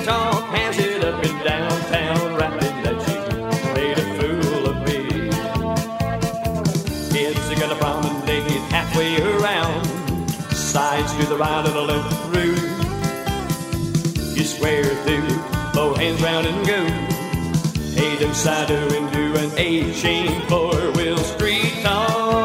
talk, hands it up and downtown, rapping that you made a fool of me. Kids are gonna promenade halfway around, sides to the right and the left through. You square through, both hands round and go. Hey, them side and do an A-chain four-wheel street talk.